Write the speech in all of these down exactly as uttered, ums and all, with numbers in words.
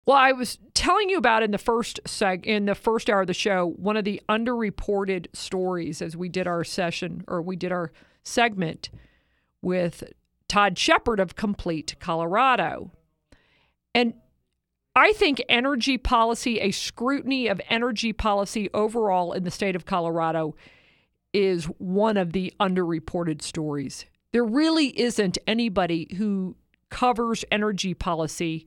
Well, I was telling you about in the first seg in the first hour of the show, one of the underreported stories as we did our session or we did our segment with Todd Shepard of Complete Colorado. And I think energy policy, a scrutiny of energy policy overall in the state of Colorado is one of the underreported stories. There really isn't anybody who covers energy policy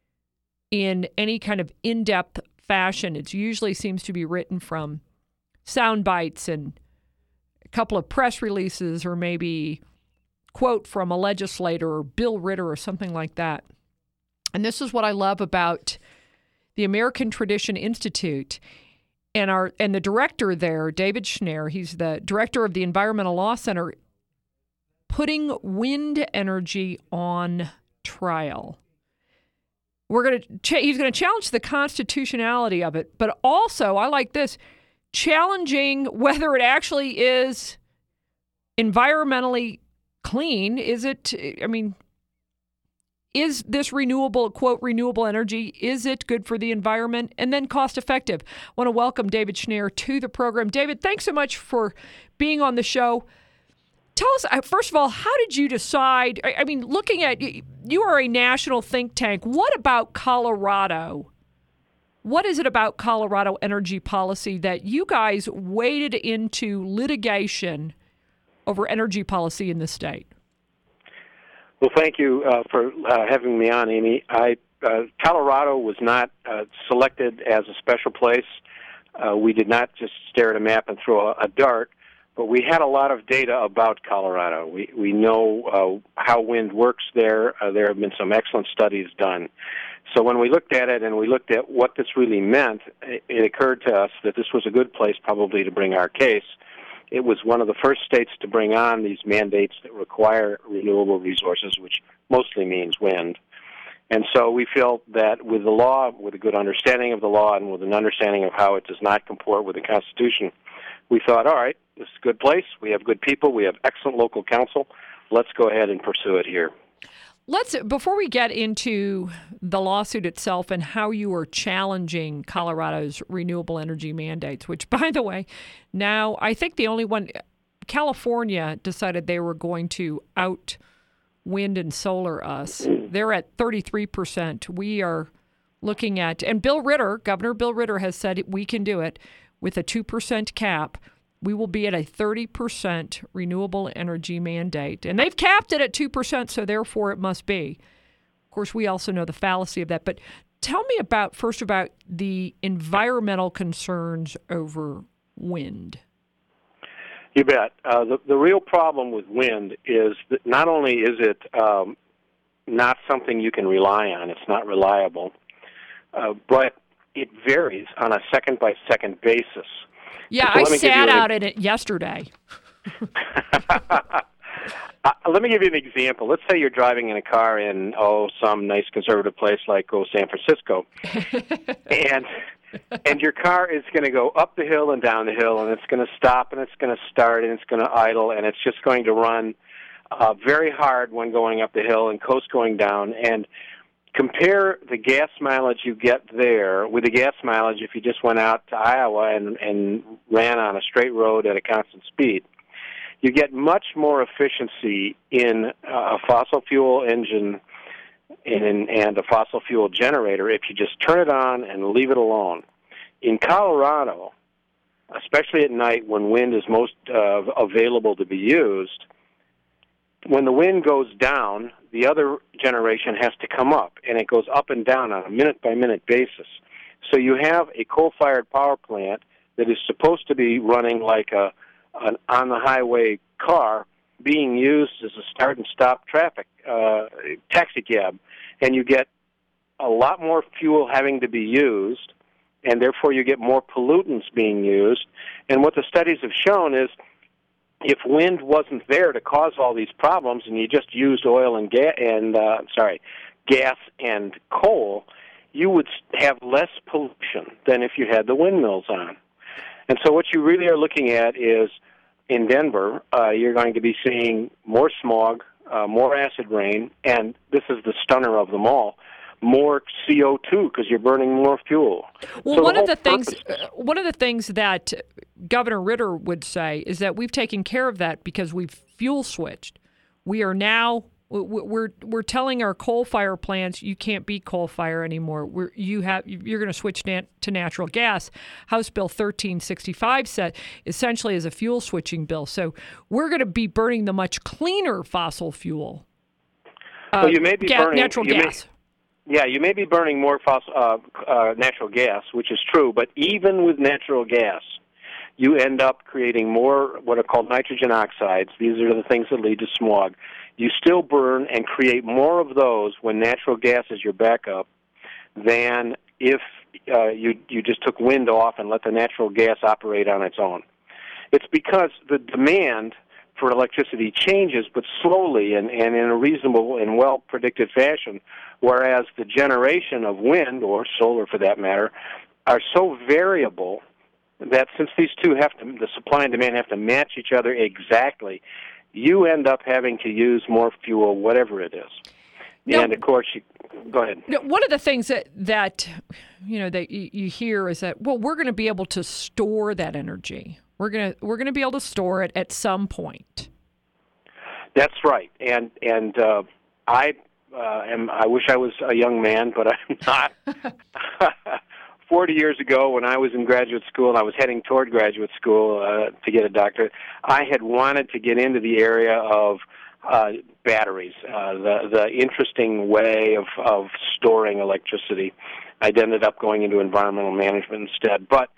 in any kind of in-depth fashion. It usually seems to be written from sound bites and a couple of press releases or maybe quote from a legislator or Bill Ritter or something like that. And this is what I love about the American Tradition Institute and our and the director there, David Schnarr. He's the director of the Environmental Law Center, putting wind energy on trial. We're going to ch- he's going to challenge the constitutionality of it, but also I like this, challenging whether it actually is environmentally clean. Is it? I mean. Is this renewable, quote, renewable energy, is it good for the environment and then cost effective? I want to welcome David Schnarr to the program. David, thanks so much for being on the show. Tell us, first of all, how did you decide? I mean, looking at, you are a national think tank. What about Colorado? What is it about Colorado energy policy that you guys waded into litigation over energy policy in the state? Well, thank you uh, for uh, having me on, Amy. I, uh, Colorado was not uh, selected as a special place. Uh, we did not just stare at a map and throw a, a dart, but we had a lot of data about Colorado. We we know uh, how wind works there. Uh, there have been some excellent studies done. So when we looked at it and we looked at what this really meant, it, it occurred to us that this was a good place probably to bring our case. It was one of the first states to bring on these mandates that require renewable resources, which mostly means wind. And so we felt that with the law, with a good understanding of the law and with an understanding of how it does not comport with the Constitution, we thought, all right, this is a good place. We have good people. We have excellent local counsel. Let's go ahead and pursue it here. Let's, before we get into the lawsuit itself and how you are challenging Colorado's renewable energy mandates, which, by the way, now I think the only one, California decided they were going to out wind and solar us. They're at thirty-three percent. We are looking at, and Bill Ritter, Governor Bill Ritter has said we can do it with a two percent cap. We will be at a thirty percent renewable energy mandate. And they've capped it at two percent, so therefore it must be. Of course, we also know the fallacy of that. But tell me about, first, about the environmental concerns over wind. You bet. Uh, the, the real problem with wind is that not only is it um, not something you can rely on, it's not reliable, uh, but it varies on a second-by-second basis. Yeah, so I sat out an... in it yesterday. uh, let me give you an example. Let's say you're driving in a car in, oh, some nice conservative place like, oh, San Francisco, and and your car is going to go up the hill and down the hill, and it's going to stop, and it's going to start, and it's going to idle, and it's just going to run uh, very hard when going up the hill and coast going down, and compare the gas mileage you get there with the gas mileage if you just went out to Iowa and, and ran on a straight road at a constant speed. You get much more efficiency in a fossil fuel engine and, and a fossil fuel generator if you just turn it on and leave it alone. In Colorado, especially at night when wind is most uh, available to be used, when the wind goes down, the other generation has to come up, and it goes up and down on a minute-by-minute basis. So you have a coal-fired power plant that is supposed to be running like a an on-the-highway car being used as a start-and-stop traffic uh, taxi cab, and you get a lot more fuel having to be used, and therefore you get more pollutants being used. And what the studies have shown is if wind wasn't there to cause all these problems, and you just used oil and gas and uh, sorry, gas and coal, you would have less pollution than if you had the windmills on. And so, what you really are looking at is in Denver, uh, you're going to be seeing more smog, uh, more acid rain, and this is the stunner of them all. more C O two because you're burning more fuel. Well, so one the of the things purpose- uh, one of the things that Governor Ritter would say is that we've taken care of that because we've fuel switched. We are now we're we're telling our coal fire plants you can't be coal fire anymore. We're you have you're going to switch nat- to natural gas. House Bill thirteen sixty-five said essentially is a fuel switching bill. So we're going to be burning the much cleaner fossil fuel. Uh, well, you may be ga- burning natural you may- gas. Yeah, you may be burning more fossil, uh, uh, natural gas, which is true, but even with natural gas, you end up creating more what are called nitrogen oxides. These are the things that lead to smog. You still burn and create more of those when natural gas is your backup than if uh, you you just took wind off and let the natural gas operate on its own. It's because the demand for electricity changes, but slowly and, and in a reasonable and well-predicted fashion, whereas the generation of wind, or solar for that matter, are so variable that since these two have to, the supply and demand have to match each other exactly, you end up having to use more fuel, whatever it is. Now, and of course, you, go ahead. One of the things that, that you know that you, you hear is that well, we're going to be able to store that energy. We're gonna we're gonna be able to store it at some point. That's right, and and uh, I uh, am. I wish I was a young man, but I'm not. Forty years ago, when I was in graduate school and I was heading toward graduate school uh, to get a doctorate, I had wanted to get into the area of uh, batteries, uh, the the interesting way of of storing electricity. I ended up going into environmental management instead, but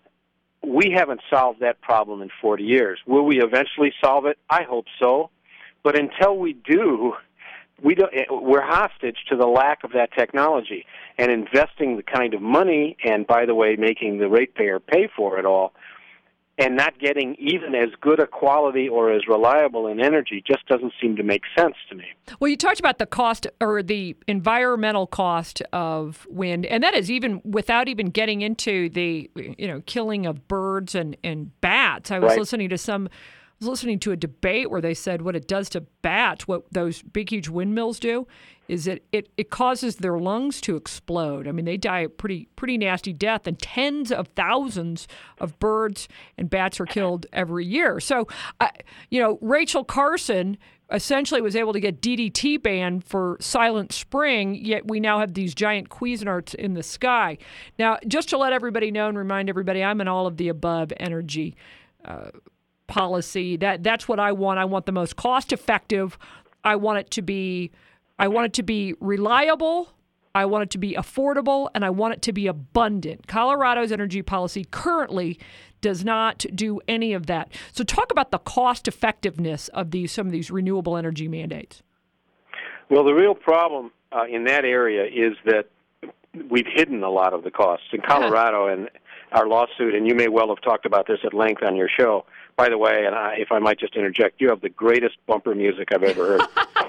we haven't solved that problem in forty years. Will we eventually solve it? I hope so. But until we do, we don't, we're hostage to the lack of that technology. And investing the kind of money, and by the way, making the ratepayer pay for it all, and not getting even as good a quality or as reliable an energy just doesn't seem to make sense to me. Well, you talked about the cost or the environmental cost of wind, and that is even without even getting into the you know killing of birds and, and bats. I was Right. listening to some I was listening to a debate where they said what it does to bats, what those big huge windmills do, is that it, it causes their lungs to explode. I mean, they die a pretty pretty nasty death, and tens of thousands of birds and bats are killed every year. So, uh, you know, Rachel Carson essentially was able to get D D T banned for Silent Spring, yet we now have these giant Cuisinarts in the sky. Now, just to let everybody know and remind everybody, I'm an all-of-the-above energy uh, policy. That that's what I want. I want the most cost-effective. I want it to be I want it to be reliable, I want it to be affordable, and I want it to be abundant. Colorado's energy policy currently does not do any of that. So talk about the cost effectiveness of these some of these renewable energy mandates. Well, the real problem uh, in that area is that we've hidden a lot of the costs. In Colorado and our lawsuit, and you may well have talked about this at length on your show. By the way, and I, if I might just interject, you have the greatest bumper music I've ever heard.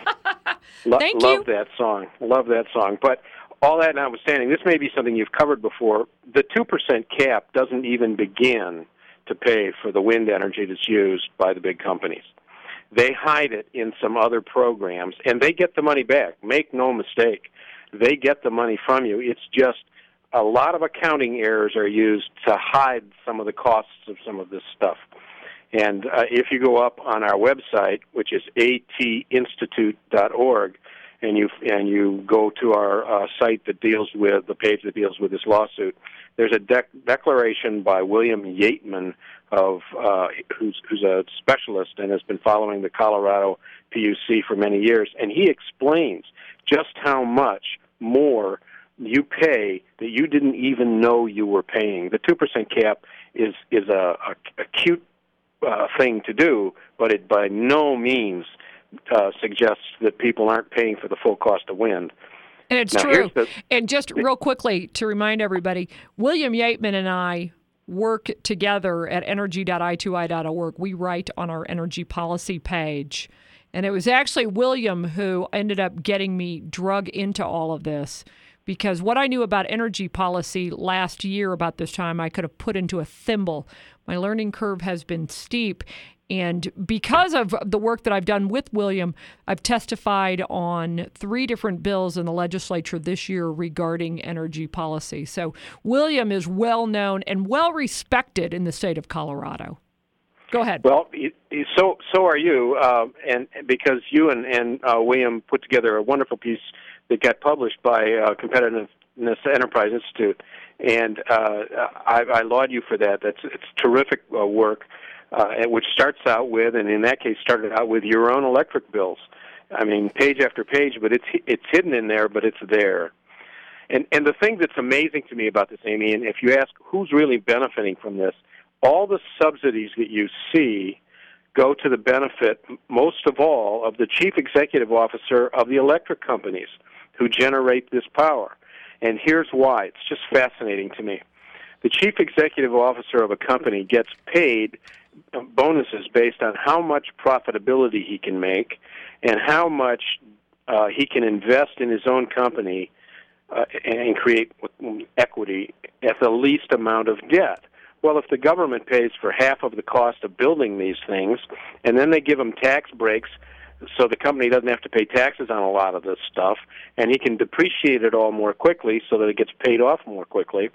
Lo- Thank love you. that song. Love that song. But all that notwithstanding, this may be something you've covered before. The two percent cap doesn't even begin to pay for the wind energy that's used by the big companies. They hide it in some other programs, and they get the money back. Make no mistake. They get the money from you. It's just a lot of accounting errors are used to hide some of the costs of some of this stuff. And uh, if you go up on our website, which is a t institute dot org, and you and you go to our uh, site that deals with the page that deals with this lawsuit, there's a dec- declaration by William Yateman, of uh, who's, who's a specialist and has been following the Colorado P U C for many years, and he explains just how much more you pay that you didn't even know you were paying. The two percent cap is is a, a, a cute Uh, thing to do, but it by no means uh, suggests that people aren't paying for the full cost of wind. And it's now, true. The, and just real quickly to remind everybody, William Yateman and I work together at energy dot i two i dot org. We write on our energy policy page. And it was actually William who ended up getting me drug into all of this, because what I knew about energy policy last year about this time, I could have put into a thimble. My learning curve has been steep, And because of the work that I've done with William, I've testified on three different bills in the legislature this year regarding energy policy. So William is well known and well respected in the state of Colorado. Go ahead. Well, so so are you, uh, and because you and, and uh, William put together a wonderful piece that got published by uh, Competitiveness Enterprise Institute, and uh, I, I laud you for that. That's it's terrific uh, work. Uh, which starts out with, and in that case started out with your own electric bills. I mean, page after page, but it's it's hidden in there, but it's there. And and the thing that's amazing to me about this, Amy, and if you ask who's really benefiting from this, all the subsidies that you see go to the benefit, most of all, of the chief executive officer of the electric companies who generate this power. And here's why. It's just fascinating to me. The chief executive officer of a company gets paid bonuses based on how much profitability he can make and how much uh, he can invest in his own company uh, and create equity at the least amount of debt. Well, if the government pays for half of the cost of building these things, and then they give him tax breaks so the company doesn't have to pay taxes on a lot of this stuff, and he can depreciate it all more quickly so that it gets paid off more quickly,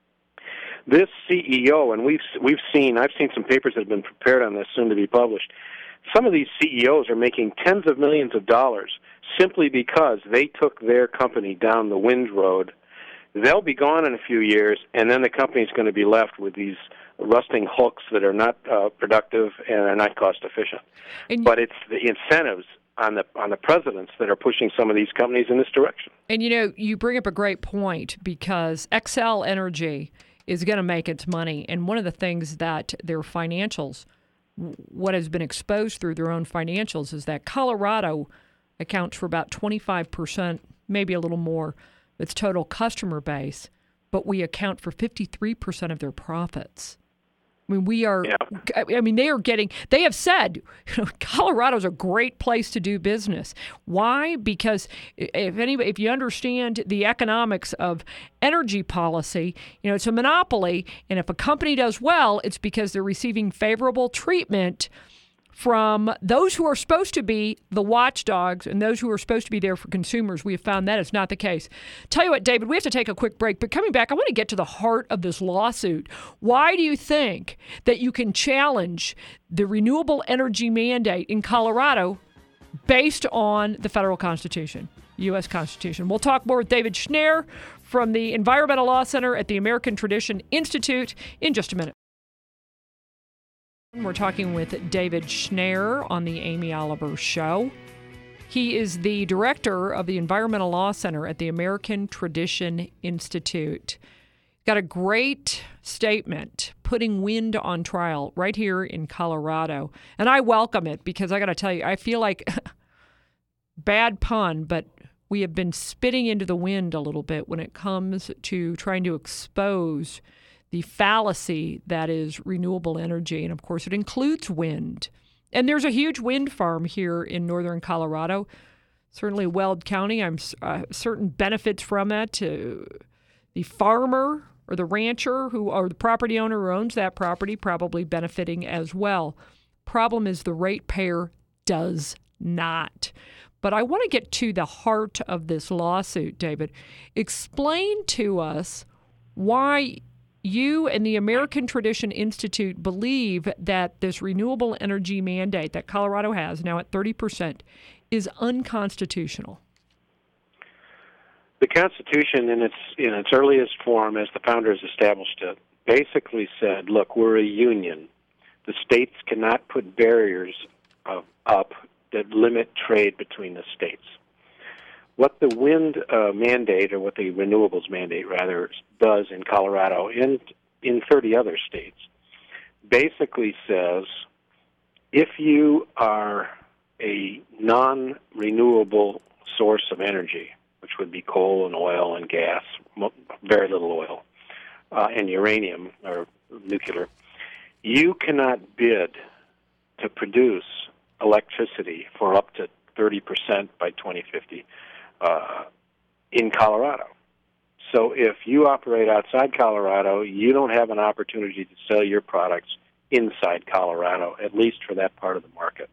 this C E O, and we've we've seen, I've seen some papers that have been prepared on this, soon to be published. Some of these C E Os are making tens of millions of dollars simply because they took their company down the wind road. They'll be gone in a few years, and then the company's going to be left with these rusting hulks that are not uh, productive and are not cost efficient. And but it's the incentives on the on the presidents that are pushing some of these companies in this direction. And you know, you bring up a great point because Xcel Energy is going to make its money. And one of the things that their financials, what has been exposed through their own financials, is that Colorado accounts for about twenty-five percent, maybe a little more, of its total customer base, but we account for fifty-three percent of their profits. I mean, we are, yeah. I mean, they are getting, they have said, you know, Colorado's a great place to do business. Why? Because if anybody, if you understand the economics of energy policy, you know, it's a monopoly. And if a company does well, it's because they're receiving favorable treatment from those who are supposed to be the watchdogs and those who are supposed to be there for consumers. We have found that is not the case. Tell you what, David, we have to take a quick break, but coming back, I want to get to the heart of this lawsuit. Why do you think that you can challenge the renewable energy mandate in Colorado based on the federal Constitution, U S Constitution? We'll talk more with David Schnarr from the Environmental Law Center at the American Tradition Institute in just a minute. We're talking with David Schnarr on the Amy Oliver Show. He is the director of the Environmental Law Center at the American Tradition Institute. Got a great statement putting wind on trial right here in Colorado. And I welcome it because I got to tell you, I feel like, bad pun, but we have been spitting into the wind a little bit when it comes to trying to expose the fallacy that is renewable energy. And of course, it includes wind. And there's a huge wind farm here in northern Colorado, certainly Weld County. I'm uh, certain benefits from that to the farmer or the rancher who, or the property owner who owns that property, probably benefiting as well. Problem is the ratepayer does not. But I want to get to the heart of this lawsuit, David. Explain to us why you and the American Tradition Institute believe that this renewable energy mandate that Colorado has, now at thirty percent, is unconstitutional. The Constitution, in its in its earliest form, as the founders established it, basically said, look, we're a union. The states cannot put barriers uh, up that limit trade between the states. What the wind uh, mandate, or what the renewables mandate, rather, does in Colorado and in thirty other states, basically says if you are a non-renewable source of energy, which would be coal and oil and gas, very little oil, uh, and uranium or nuclear, you cannot bid to produce electricity for up to thirty percent by twenty fifty. Uh, in Colorado. So if you operate outside Colorado, you don't have an opportunity to sell your products inside Colorado, at least for that part of the market.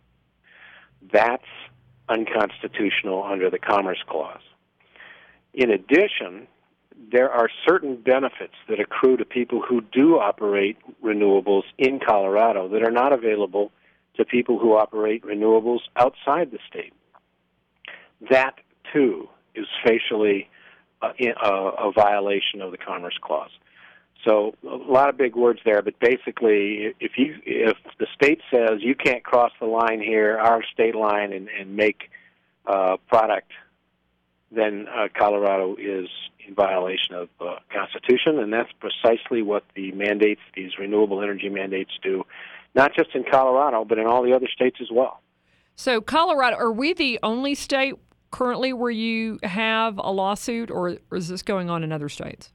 That's unconstitutional under the Commerce Clause. In addition, there are certain benefits that accrue to people who do operate renewables in Colorado that are not available to people who operate renewables outside the state. That, too, is facially uh, in, uh, a violation of the Commerce Clause. So a lot of big words there, but basically, if you if the state says you can't cross the line here, our state line, and, and make uh, product, then uh, Colorado is in violation of the uh, Constitution, and that's precisely what the mandates, these renewable energy mandates, do, not just in Colorado, but in all the other states as well. So Colorado, are we the only state currently where you have a lawsuit, or is this going on in other states?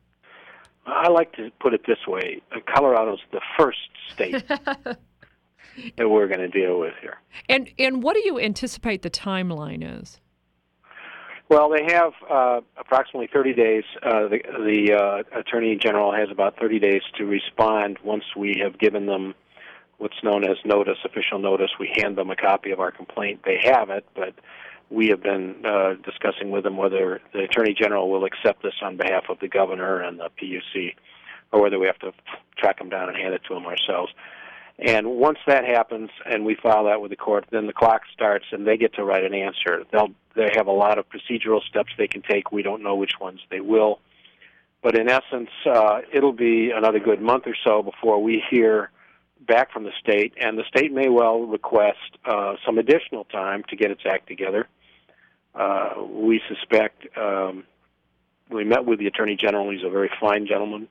I like to put it this way. Colorado's the first state that we're going to deal with here. And and what do you anticipate the timeline is? Well, they have uh, approximately thirty days. Uh, the the uh, Attorney General has about thirty days to respond once we have given them what's known as notice, official notice. We hand them a copy of our complaint. They have it, but we have been uh, discussing with them whether the Attorney General will accept this on behalf of the governor and the P U C, or whether we have to track them down and hand it to them ourselves. And once that happens and we file that with the court, then the clock starts and they get to write an answer. They'll they have a lot of procedural steps they can take. We don't know which ones they will. But in essence, uh, it'll be another good month or so before we hear back from the state, and the state may well request uh, some additional time to get its act together. Uh, we suspect, um, we met with the Attorney General. He's a very fine gentleman.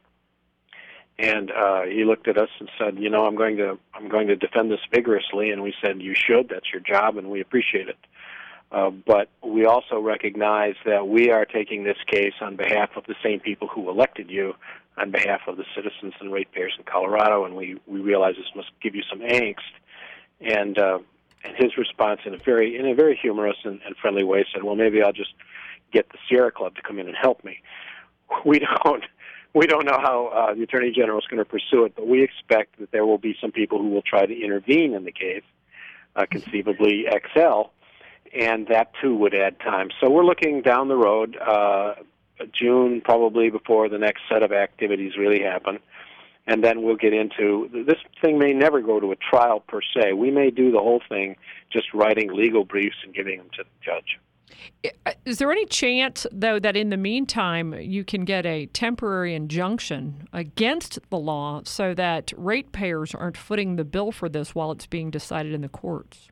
And uh, he looked at us and said, you know, I'm going to I'm going to defend this vigorously. And we said, you should. That's your job, and we appreciate it. Uh, but we also recognize that we are taking this case on behalf of the same people who elected you, on behalf of the citizens and ratepayers in Colorado, and we, we realize this must give you some angst. And uh, and his response, in a very in a very humorous and, and friendly way, said, well, maybe I'll just get the Sierra Club to come in and help me. We don't. We don't know how uh, the Attorney General is going to pursue it, but we expect that there will be some people who will try to intervene in the case, uh, conceivably X L, and that, too, would add time. So we're looking down the road, uh, June probably before the next set of activities really happen, and then we'll get into, this thing may never go to a trial per se. We may do the whole thing just writing legal briefs and giving them to the judge. Is there any chance, though, that in the meantime you can get a temporary injunction against the law so that ratepayers aren't footing the bill for this while it's being decided in the courts?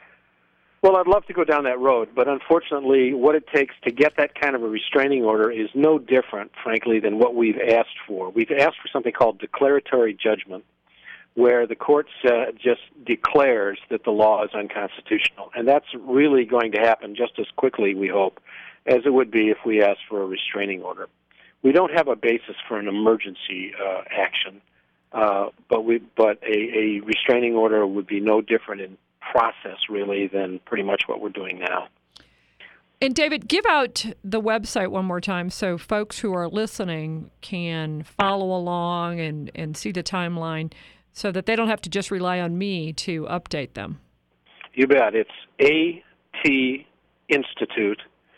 Well, I'd love to go down that road, but unfortunately what it takes to get that kind of a restraining order is no different, frankly, than what we've asked for. We've asked for something called declaratory judgment, where the court uh, just declares that the law is unconstitutional. And that's really going to happen just as quickly, we hope, as it would be if we asked for a restraining order. We don't have a basis for an emergency uh, action, uh, but we but a, a restraining order would be no different in process, really, than pretty much what we're doing now. And David, give out the website one more time so folks who are listening can follow along and, and see the timeline, so that they don't have to just rely on me to update them. You bet. It's A T institute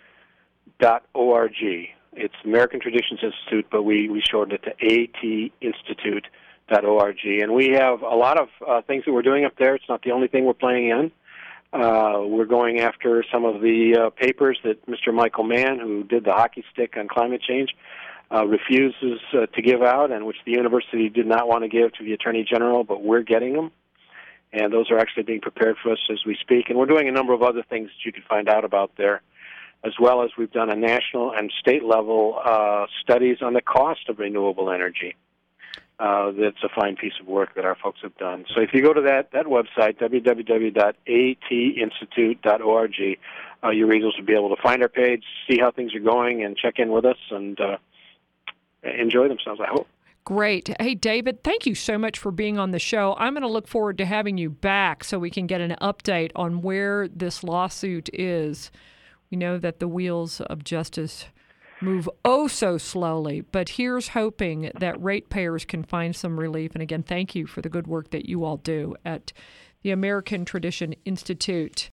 dot org. It's American Traditions Institute, but we, we shortened it to A T institute dot org. And we have a lot of uh, things that we're doing up there. It's not the only thing we're playing in. Uh, we're going after some of the uh, papers that Mister Michael Mann, who did the hockey stick on climate change, Uh, refuses uh, to give out, and which the university did not want to give to the Attorney General, but we're getting them. And those are actually being prepared for us as we speak. And we're doing a number of other things that you can find out about there, as well as we've done a national and state level uh, studies on the cost of renewable energy. Uh, that's a fine piece of work that our folks have done. So if you go to that, that website, w w w dot a t institute dot org, uh, your readers will be able to find our page, see how things are going, and check in with us, and uh, enjoy themselves, I hope. Great. Hey, David, thank you so much for being on the show. I'm going to look forward to having you back so we can get an update on where this lawsuit is. We know that the wheels of justice move oh so slowly. But here's hoping that ratepayers can find some relief. And again, thank you for the good work that you all do at the American Tradition Institute.